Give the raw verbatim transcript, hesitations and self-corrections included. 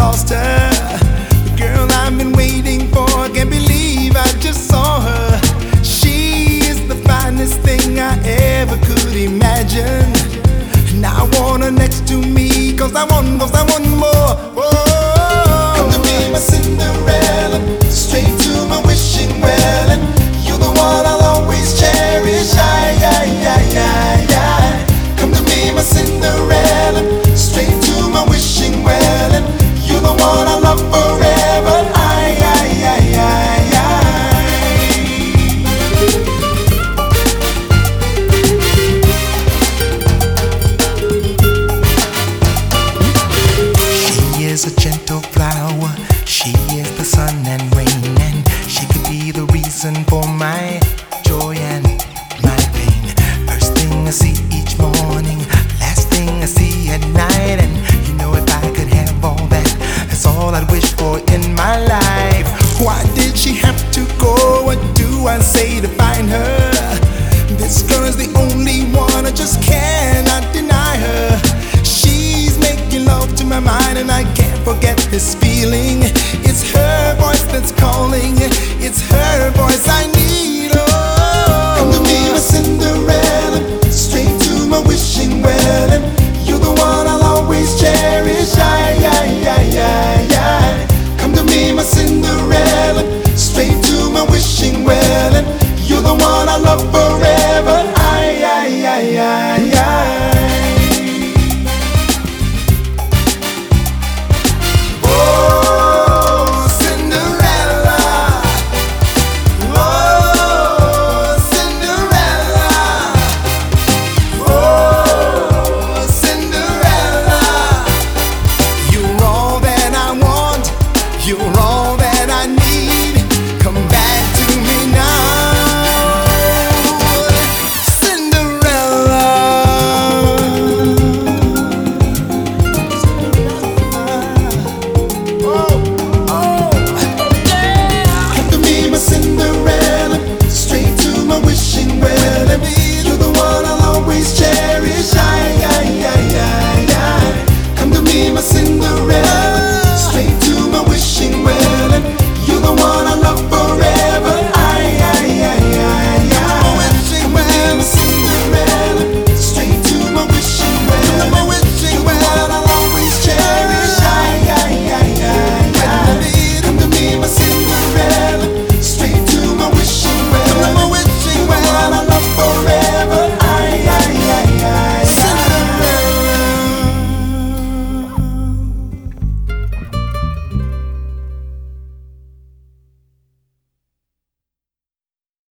lost her. The girl I've been waiting for, can't believe I just saw her. She is the finest thing I ever could imagine. Now I want her next to me, cause I want, cause I want more. Oh, come to be my Cinderella, straight to my wishing well, and you're the one I'll always cherish. Aye, aye, aye, aye, aye. Come to be my Cinderella, straight to my wishing well, and you're the one I love forever. Aye, aye, aye, aye, aye. She is a gentle flower, she is the sun and rain, and she could be the reason for my joy and my pain. First thing I see each morning, last thing I see at night, and you know if I could have all that, that's all I'd wish for in my life. Why did she have to go? What do I say to find her? This girl is the only one, I just cannot deny her. She's making love to my mind, and I can't forget this feeling. It's her voice that's calling, it's her voice I need.